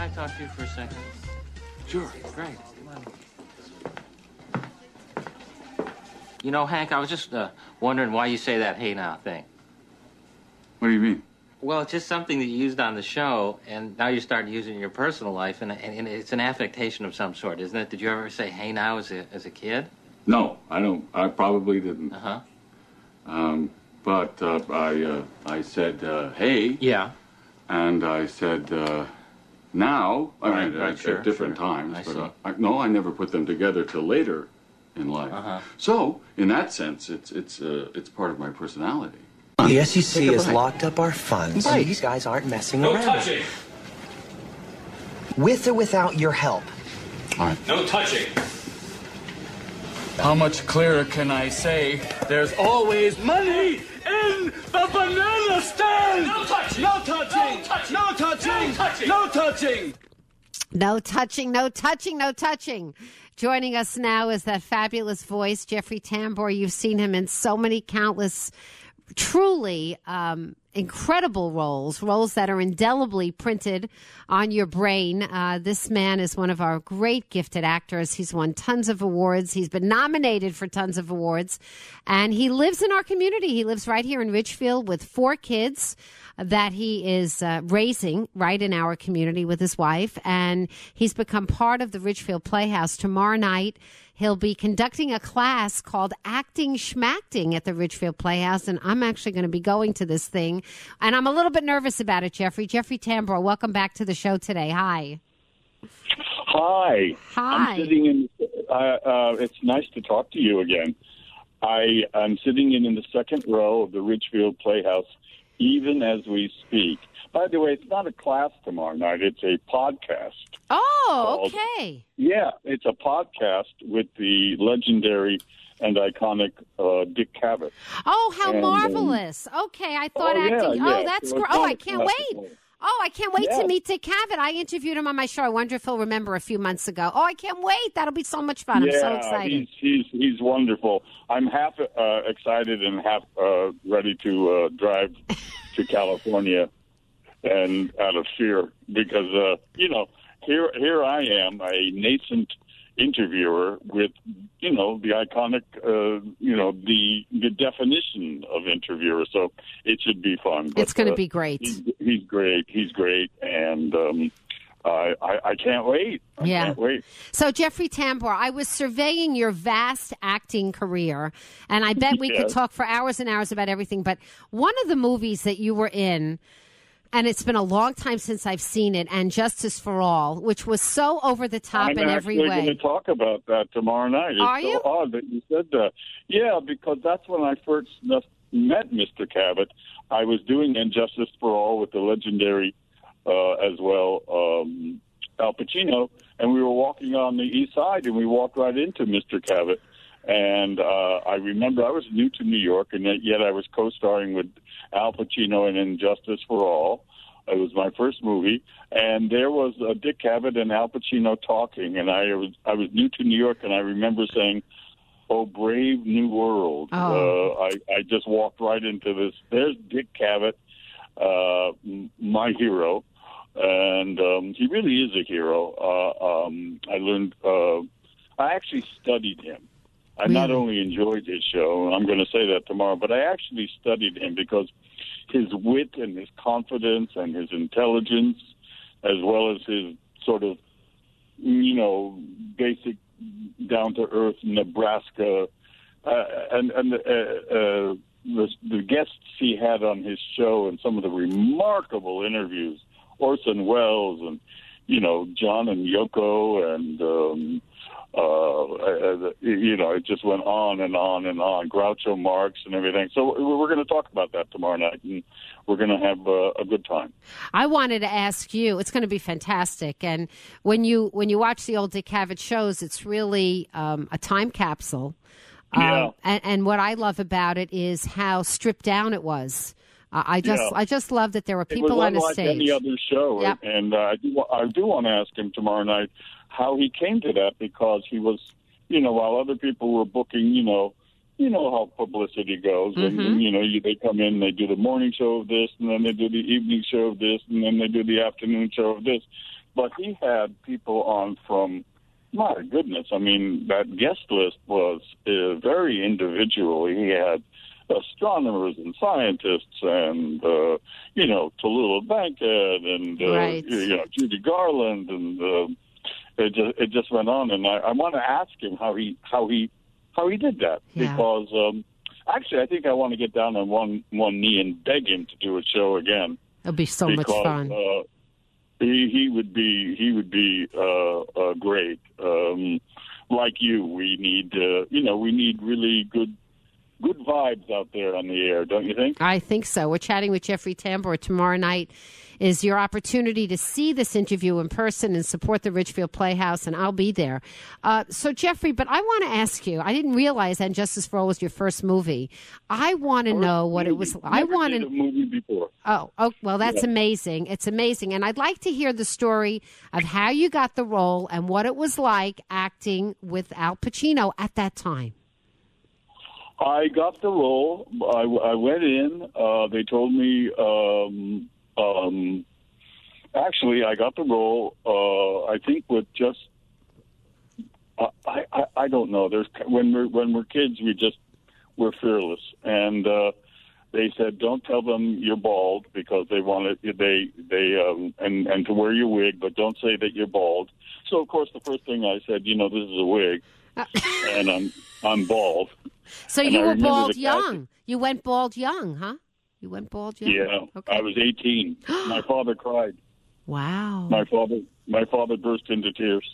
talk to you for a second? Sure. Great. Come on. You know, Hank, I was just wondering why you say that "hey now" thing. What do you mean? Well, it's just something that you used on the show, and now you're starting to use it in your personal life, and it's an affectation of some sort, isn't it? Did you ever say "hey now" as a kid? No, I don't. I probably didn't. But I said, hey. Yeah. And I said, now. I mean, Right, sure, at different sure. times. I But see. I never put them together till later in life. So, in that sense, it's part of my personality. The SEC has locked up our funds. Right. These guys aren't messing around. No touching. With or without your help. All right. No touching. How much clearer can I say? There's always money in the banana stand! No touching! No touching! No touching! No touching! No touching! No touching, no touching, no touching. Joining us now is that fabulous voice, Jeffrey Tambor. You've seen him in so many countless, truly incredible roles that are indelibly printed on your brain. This man is one of our great gifted actors. He's won tons of awards. He's been nominated for tons of awards. And he lives in our community. He lives right here in Ridgefield with 4 kids that he is raising right in our community with his wife. And he's become part of the Ridgefield Playhouse. Tomorrow night, he'll be conducting a class called Acting Schmacting at the Ridgefield Playhouse, and I'm actually going to be going to this thing. And I'm a little bit nervous about it, Jeffrey. Jeffrey Tambor, welcome back to the show today. Hi. Hi. Hi. I'm sitting in. It's nice to talk to you again. I'm sitting in the second row of the Ridgefield Playhouse, even as we speak. By the way, it's not a class tomorrow night. It's a podcast. Oh, okay. Yeah, it's a podcast with the legendary and iconic Dick Cavett. Oh, how marvelous. Okay, I thought acting. Yeah. Oh, that's So great. it's Oh, not I a can't class wait. tomorrow. Oh, I can't wait Yeah. to meet Dick Cavett. I interviewed him on my show. I wonder if he'll remember a few months ago. Oh, I can't wait. That'll be so much fun. I'm so excited. He's wonderful. I'm half excited and half ready to drive to California, and out of fear because here I am, a nascent interviewer with the iconic the definition of interviewer. So it should be fun. It's going to be great. He's great, and I can't wait. I can't wait. So, Jeffrey Tambor, I was surveying your vast acting career, and I bet we could talk for hours and hours about everything. But one of the movies that you were in, and it's been a long time since I've seen it, and Justice for All, which was so over the top in every way. I'm actually going to talk about that tomorrow night. It's Are you? so odd that you said that. Yeah, because that's when I first met Mr. Cavett. I was doing Justice for All with the legendary as well, Al Pacino, and we were walking on the east side, and we walked right into Mr. Cavett. And I remember I was new to New York, and yet I was co-starring with Al Pacino in Justice for All. It was my first movie, and there was Dick Cavett and Al Pacino talking, and I was new to New York, and I remember saying, "Oh, brave new world!" Oh. I just walked right into this. There's Dick Cavett, my hero, and he really is a hero. I actually studied him. I not only enjoyed his show, and I'm going to say that tomorrow, but I actually studied him because his wit and his confidence and his intelligence, as well as his sort of, basic down-to-earth Nebraska, and the guests he had on his show and some of the remarkable interviews, Orson Welles and, John and Yoko and... it just went on and on and on. Groucho Marx and everything. So we're going to talk about that tomorrow night, and we're going to have a good time. I wanted to ask you. It's going to be fantastic. And when you watch the old Dick Cavett shows, it's really a time capsule. Yeah. And what I love about it is how stripped down it was. I just love that there were people on a stage. It was unlike any other show, Yep. And I do want to ask him tomorrow night how he came to that, because he was, while other people were booking, how publicity goes, and they come in, they do the morning show of this, and then they do the evening show of this, and then they do the afternoon show of this. but he had people on from, my goodness, I mean, that guest list was very individual. He had astronomers and scientists and, Tallulah Bankhead and, Judy Garland, and it just went on. And I want to ask him how he did that, because actually I think I want to get down on one knee and beg him to do a show again. It'll be so much fun. He would be great. Like you, we need really good vibes out there on the air, don't you think? I think so. We're chatting with Jeffrey Tambor. Tomorrow night is your opportunity to see this interview in person and support the Ridgefield Playhouse, and I'll be there. So, Jeffrey, but I want to ask you, I didn't realize And Justice for All was your first movie. I want to know what it was. I wanted a movie before. Oh, well, that's amazing. It's amazing. And I'd like to hear the story of how you got the role and what it was like acting with Al Pacino at that time. I got the role. I went in. They told me. Actually, I got the role. I think with just. I don't know. When we're kids, we're fearless, and they said don't tell them you're bald because they wanted and to wear your wig, but don't say that you're bald. So of course the first thing I said, this is a wig, and I'm bald. So you were bald young. You went bald young, huh? You went bald young? Yeah. Okay. I was 18. My father cried. Wow. My father burst into tears.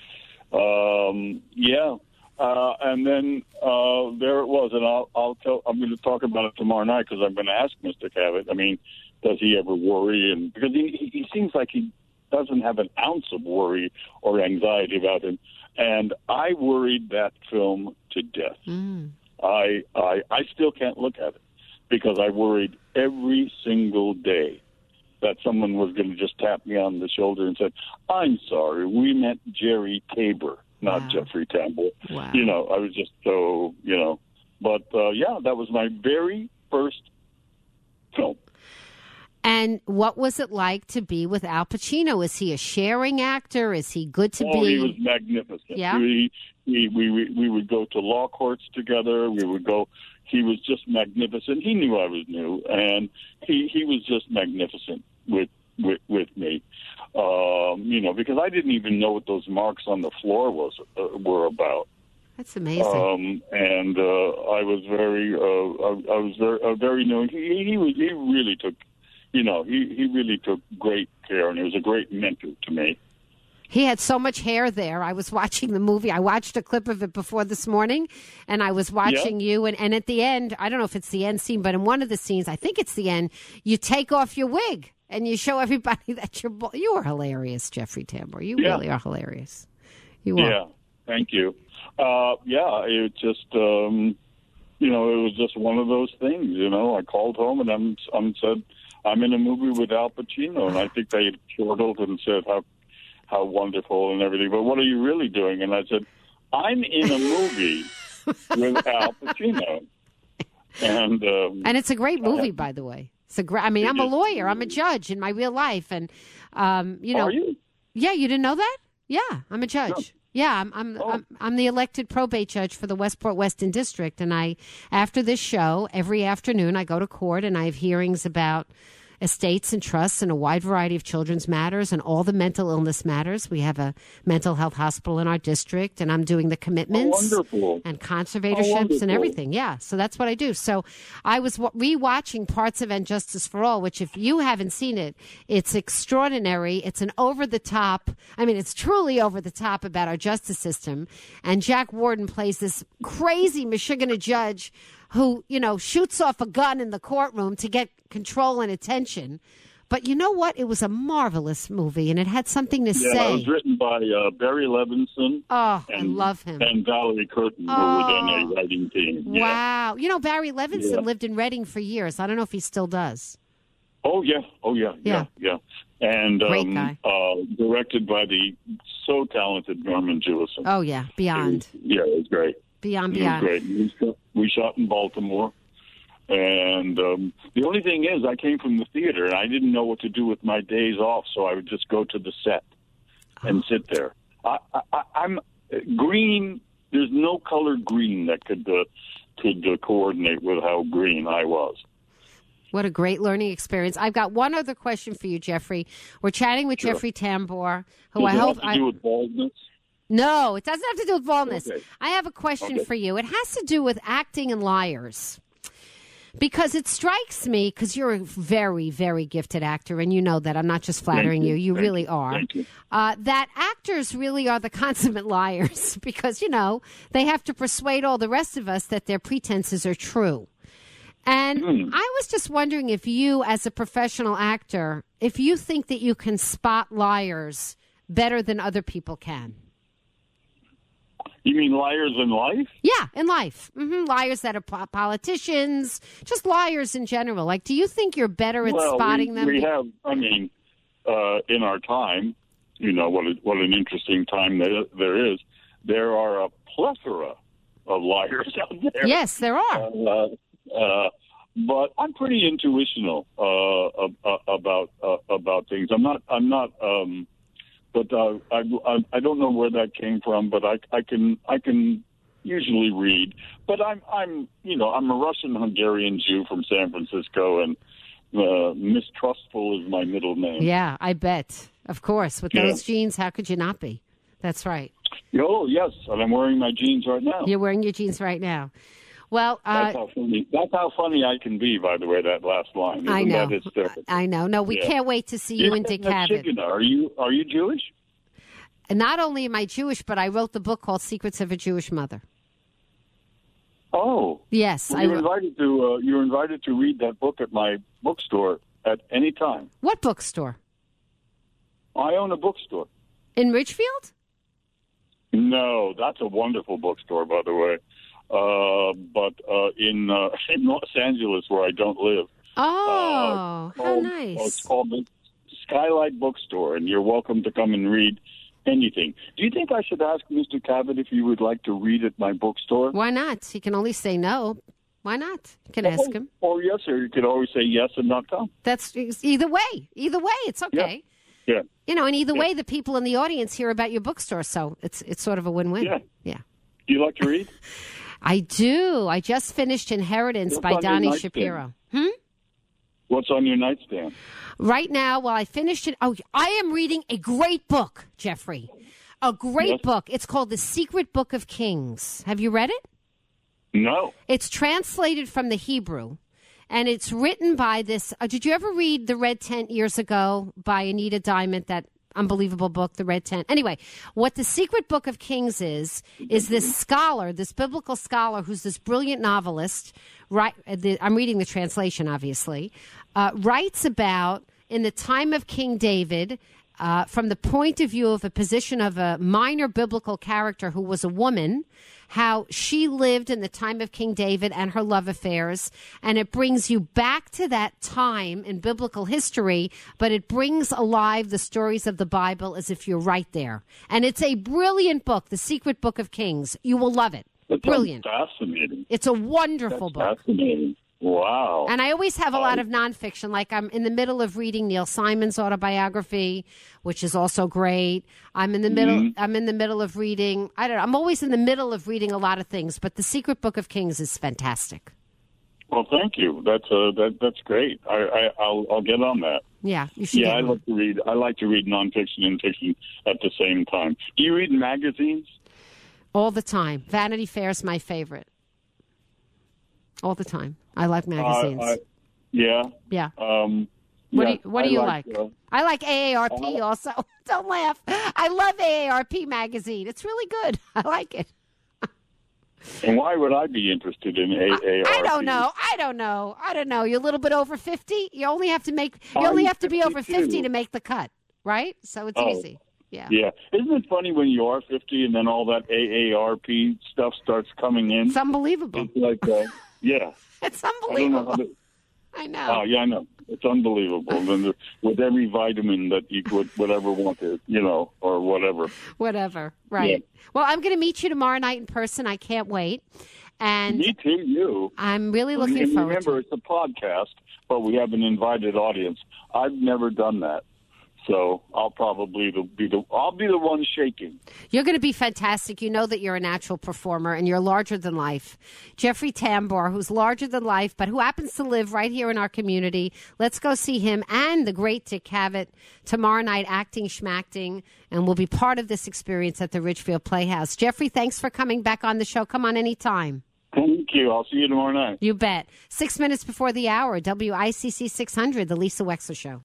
And then there it was, and I'm going to talk about it tomorrow night because I'm going to ask Mr. Cavett. I mean, does he ever worry? And because he seems like he doesn't have an ounce of worry or anxiety about him. And I worried that film to death. Mm. I still can't look at it because I worried every single day that someone was going to just tap me on the shoulder and say, "I'm sorry, we meant Jerry Tabor, not Jeffrey Tambor." Wow. I was just so, But, that was my very first film. And what was it like to be with Al Pacino? Is he a sharing actor? Is he good to be? Oh, he was magnificent. Yeah. We would go to law courts together. He was just magnificent. He knew I was new, and he was just magnificent with me. Because I didn't even know what those marks on the floor were about. That's amazing. And I was very new. He really took. He really took great care, and he was a great mentor to me. He had so much hair there. I was watching the movie. I watched a clip of it before this morning, and I was watching you. And at the end, I don't know if it's the end scene, but in one of the scenes, I think it's the end, you take off your wig, and you show everybody that you're bald. You are hilarious, Jeffrey Tambor. You really are hilarious. You are. Yeah, thank you. It just, it was just one of those things, I called home, and I said, I'm in a movie with Al Pacino, and I think they chortled and said how wonderful and everything. But what are you really doing? And I said, I'm in a movie with Al Pacino. And it's a great movie, by the way. It's I'm a lawyer. I'm a judge in my real life, and Are you? Yeah, you didn't know that? Yeah, I'm a judge. No. Yeah, I'm the elected probate judge for the Westport Weston District, and after this show, every afternoon I go to court and I have hearings about estates and trusts and a wide variety of children's matters and all the mental illness matters. We have a mental health hospital in our district, and I'm doing the commitments and conservatorships and everything. Yeah, so that's what I do. So I was rewatching parts of And Justice for All, which if you haven't seen it, it's extraordinary. It's an over-the-top, it's truly over-the-top about our justice system. And Jack Warden plays this crazy Michigan judge who, shoots off a gun in the courtroom to get control and attention. But you know what? It was a marvelous movie, and it had something to say. Yeah, it was written by Barry Levinson. Oh, I love him. And Valerie Curtin, who were on a writing team. Wow. Barry Levinson lived in Reading for years. I don't know if he still does. Oh, yeah. And great guy. Directed by the so talented Norman Jewison. Oh, yeah. Beyond. It was great. Beyond. It was great. We shot in Baltimore. And the only thing is, I came from the theater, and I didn't know what to do with my days off, so I would just go to the set. and sit there. I'm green. There's no color green that could coordinate with how green I was. What a great learning experience. I've got one other question for you, Jeffrey. We're chatting with Jeffrey Tambor, who Does I it hope... have to do with baldness? No, it doesn't have to do with baldness. Okay. I have a question for you. It has to do with acting and liars. Because it strikes me, because you're a very, very gifted actor, and you know that. I'm not just flattering you. You really are. Thank you. That actors really are the consummate liars because, they have to persuade all the rest of us that their pretenses are true. And I was just wondering if you, as a professional actor, if you think that you can spot liars better than other people can. You mean liars in life? Yeah, in life. Liars that are politicians, just liars in general. Like, do you think you're better at spotting them? We have, in our time, what an interesting time there is. There are a plethora of liars out there. Yes, there are. But I'm pretty intuitional about things. I'm not. But I don't know where that came from. But I can usually read. But I'm a Russian Hungarian Jew from San Francisco, and mistrustful is my middle name. Yeah, I bet. Of course, with those jeans, how could you not be? That's right. Oh yes, and I'm wearing my jeans right now. You're wearing your jeans right now. Well, that's how funny I can be. By the way, that last line. Isn't I know. That hysterical? I know. No, we can't wait to see you in Dick Cavett. Are you Jewish? And not only am I Jewish, but I wrote the book called Secrets of a Jewish Mother. Oh, yes. Well, you're invited to read that book at my bookstore at any time. What bookstore? I own a bookstore in Ridgefield. No, that's a wonderful bookstore, by the way. But in Los Angeles, where I don't live. Oh, how nice! It's called the Skylight Bookstore, and you're welcome to come and read anything. Do you think I should ask Mr. Cavett if you would like to read at my bookstore? Why not? He can only say no. Why not? You can ask him. Or yes, or you could always say yes and not come. That's either way. Either way, it's okay. Yeah. And either way, the people in the audience hear about your bookstore, so it's sort of a win-win. Yeah. Do you like to read? I do. I just finished Inheritance by Donnie Shapiro. What's on your nightstand? Right now, while I finished it, I am reading a great book, Jeffrey. A great book. It's called The Secret Book of Kings. Have you read it? No. It's translated from the Hebrew, and it's written by this. Did you ever read The Red Tent years ago by Anita Diamond, that unbelievable book, The Red Tent? Anyway, what The Secret Book of Kings is this scholar, this biblical scholar who's this brilliant novelist, I'm reading the translation, obviously, writes about, in the time of King David, from the point of view of a position of a minor biblical character who was a woman, how she lived in the time of King David and her love affairs. And it brings you back to that time in biblical history, but it brings alive the stories of the Bible as if you're right there. And it's a brilliant book, The Secret Book of Kings. You will love it. That's brilliant. Fascinating. It's a wonderful book. Fascinating. Wow. And I always have a lot of nonfiction. Like, I'm in the middle of reading Neil Simon's autobiography, which is also great. I'm in the middle. I'm in the middle of reading. I'm always in the middle of reading a lot of things. But The Secret Book of Kings is fantastic. Well, thank you. That's great. I'll get on that. Yeah, you should. Yeah, I like to read nonfiction and fiction at the same time. Do you read magazines? All the time. Vanity Fair's my favorite. All the time. I like magazines. Yeah. What do you like? I like AARP also. Don't laugh. I love AARP magazine. It's really good. I like it. And why would I be interested in AARP? I don't know. You're a little bit over 50. You only have to be over 50 to make the cut, right? So it's easy. Yeah. Yeah. Isn't it funny when you are 50 and then all that AARP stuff starts coming in? It's unbelievable. It's like, yeah. It's unbelievable. I know. Oh, yeah, I know. It's unbelievable. And with every vitamin that you would whatever want to, or whatever. Whatever. Right. Yeah. Well, I'm going to meet you tomorrow night in person. I can't wait. And me too, you. I'm really looking forward to it. Remember, it's a podcast, but we have an invited audience. I've never done that. So I'll probably be the one shaking. You're going to be fantastic. You know that you're a natural performer and you're larger than life. Jeffrey Tambor, who's larger than life, but who happens to live right here in our community. Let's go see him and the great Dick Cavett tomorrow night, acting, schmacting, and we'll be part of this experience at the Ridgefield Playhouse. Jeffrey, thanks for coming back on the show. Come on anytime. Thank you. I'll see you tomorrow night. You bet. 6 minutes before the hour, WICC 600, The Lisa Wexler Show.